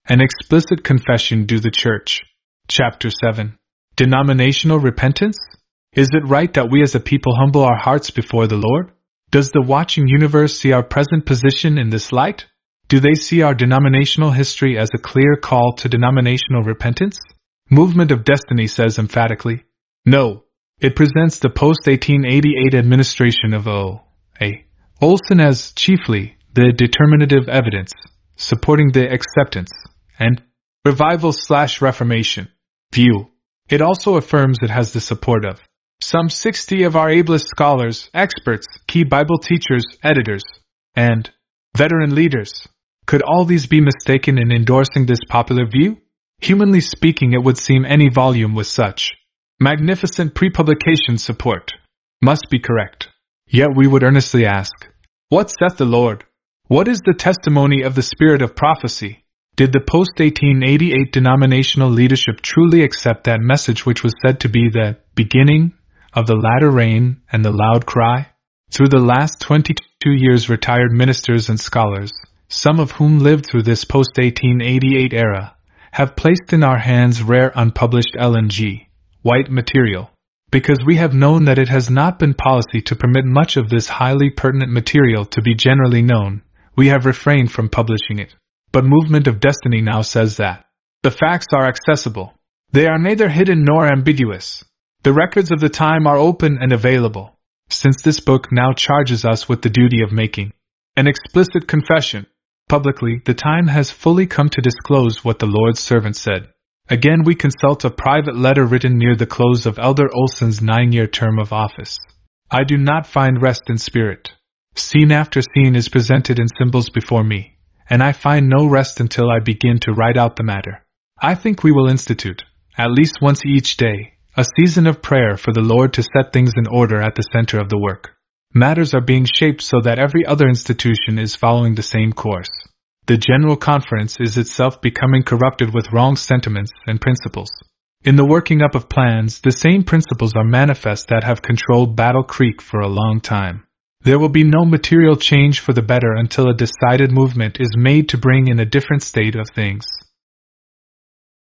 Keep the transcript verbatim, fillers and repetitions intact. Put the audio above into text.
An explicit confession due the Church. Chapter seven. Denominational repentance? Is it right that we as a people humble our hearts before the Lord? Does the watching universe see our present position in this light? Do they see our denominational history as a clear call to denominational repentance? Movement of Destiny says emphatically, no. It presents the post eighteen eighty-eight administration of O. A. Olson as, chiefly, the determinative evidence, supporting the acceptance, and revival slash reformation view. It also affirms it has the support of some sixty of our ablest scholars, experts, key Bible teachers, editors, and veteran leaders. Could all these be mistaken in endorsing this popular view? Humanly speaking, it would seem any volume with such magnificent pre-publication support must be correct. Yet we would earnestly ask, what saith the Lord? What is the testimony of the spirit of prophecy? Did the post eighteen eighty-eight denominational leadership truly accept that message which was said to be the beginning of the latter rain and the loud cry? Through the last twenty-two years, retired ministers and scholars, some of whom lived through this post eighteen eighty-eight era, have placed in our hands rare unpublished Ellen G. White material. Because we have known that it has not been policy to permit much of this highly pertinent material to be generally known, we have refrained from publishing it. But Movement of Destiny now says that the facts are accessible. They are neither hidden nor ambiguous. The records of the time are open and available. Since this book now charges us with the duty of making an explicit confession publicly, the time has fully come to disclose what the Lord's servant said. Again, we consult a private letter written near the close of Elder Olson's nine-year term of office. I do not find rest in spirit. Scene after scene is presented in symbols before me, and I find no rest until I begin to write out the matter. I think we will institute, at least once each day, a season of prayer for the Lord to set things in order at the center of the work. Matters are being shaped so that every other institution is following the same course. The General Conference is itself becoming corrupted with wrong sentiments and principles. In the working up of plans, the same principles are manifest that have controlled Battle Creek for a long time. There will be no material change for the better until a decided movement is made to bring in a different state of things.